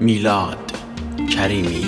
میلاد کریمی.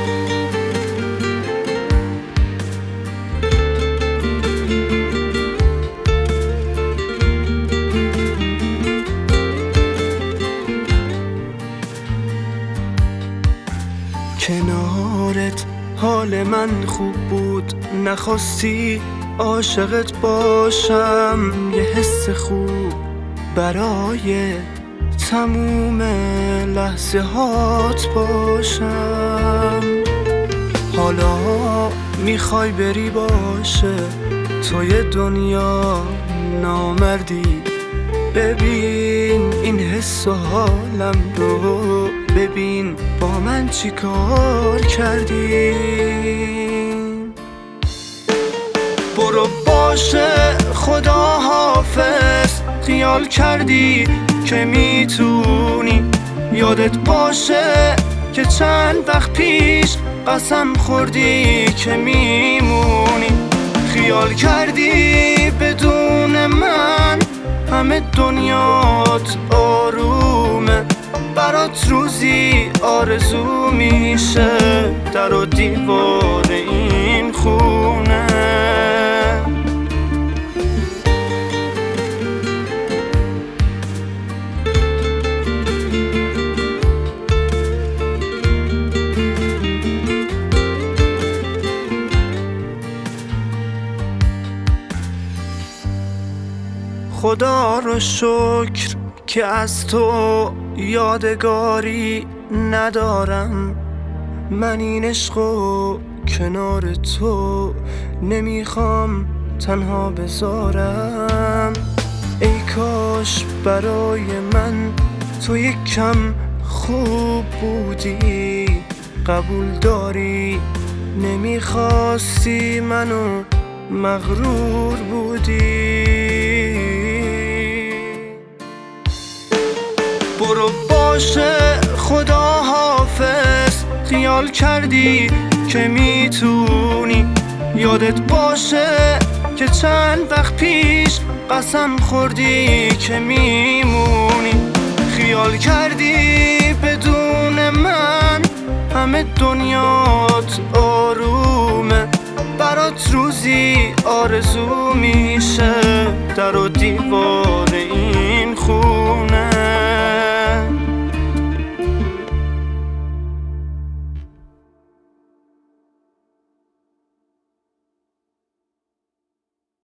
کنارت حال من خوب بود، نخواستی عاشقت باشم. یه حس خوب برای تموم لحظه هات باشم. حالا میخوای بری باشه توی دنیا نامردی. ببین این حس و حالم رو، ببین با من چی کار کردی. برو باشه خدا حافظ، خیال کردی که میتونی. یادت باشه که چند وقت پیش قسم خوردی که میمونی. خیال کردی بدون من همه دنیات آرومه. برات روزی آرزو میشه در و دیوار این خونه. خدا رو شکر که از تو یادگاری ندارم. من این عشقو کنار تو نمیخوام تنها بذارم. ای کاش برای من تو یک کم خوب بودی. قبول داری نمیخواستی منو مغرور بودی. برو باشه خدا حافظ، خیال کردی که میتونی. یادت باشه که چند وقت پیش قسم خوردی که میمونی. خیال کردی بدون من همه دنیات آرومه. برات روزی آرزو میشه در و دیوار این خونه.